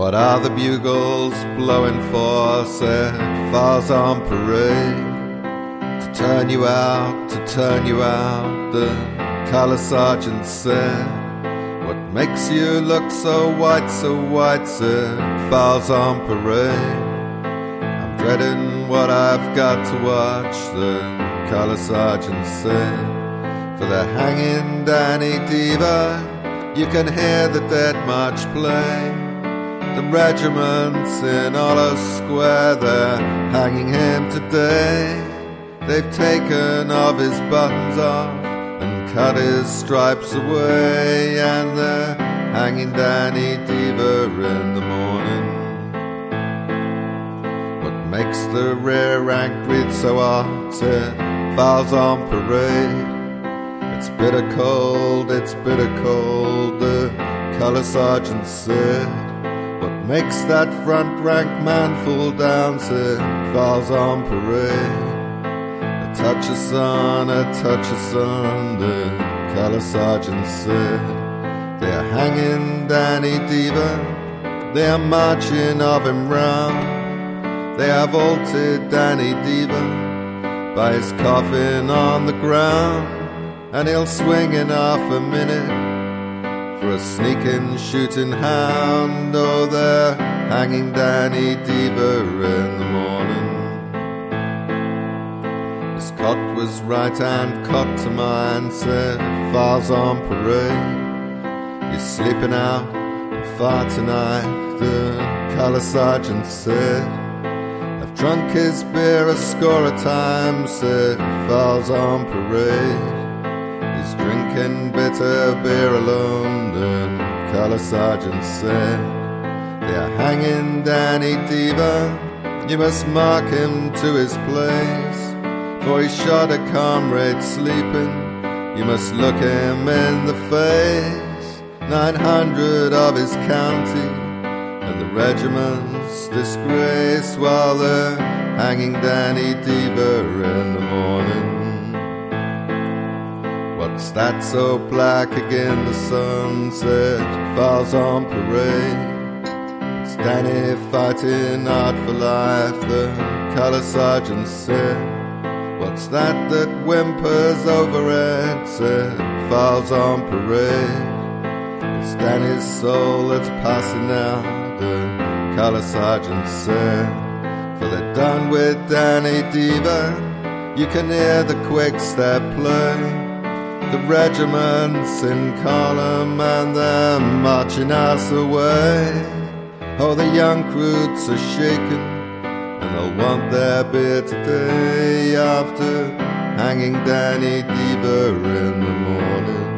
What are the bugles blowing for? Said files on parade. To turn you out, the colour sergeant said. What makes you look so white, said files on parade. I'm dreading what I've got to watch, the colour sergeant said. For the hanging Danny Diva, you can hear the dead march play. The regiments in Hollow Square, they're hanging him today. They've taken off his buttons off and cut his stripes away, and they're hanging Danny Diva in the morning. What makes the rear rank breathe so hard? Said files on parade. It's bitter cold, the colour sergeant said. What makes that front rank man fall down? Said files on parade. A touch of sun, the colour sergeant said. They're hanging Danny Diva, they are marching of him round. They have halted Danny Diva by his coffin on the ground, and he'll swing in half a minute for a sneaking shooting hound. Oh, they're hanging Danny Diva in the morning. His cot was right hand cot to mine, said files on parade. You're sleeping out far tonight, the colour sergeant said. I've drunk his beer a score of times, said files on parade. He's drinking bitter beer alone, the colour sergeant said. They're hanging Danny Diva, you must mark him to his place. For he shot a comrade sleeping, you must look him in the face. 900 of his county, and the regiment's disgrace, while they're hanging Danny Diva in the morning. What's that so black again? The sun said files on parade. It's Danny fighting hard for life, the colour sergeant said. What's that whimpers overhead? Said files on parade. It's Danny's soul that's passing now, the colour sergeant said. For they're done with Danny Diva, you can hear the quick step play. The regiment's in column and they're marching us away. Oh, the young recruits are shaking, and they'll want their beer today after hanging Danny Diva in the morning.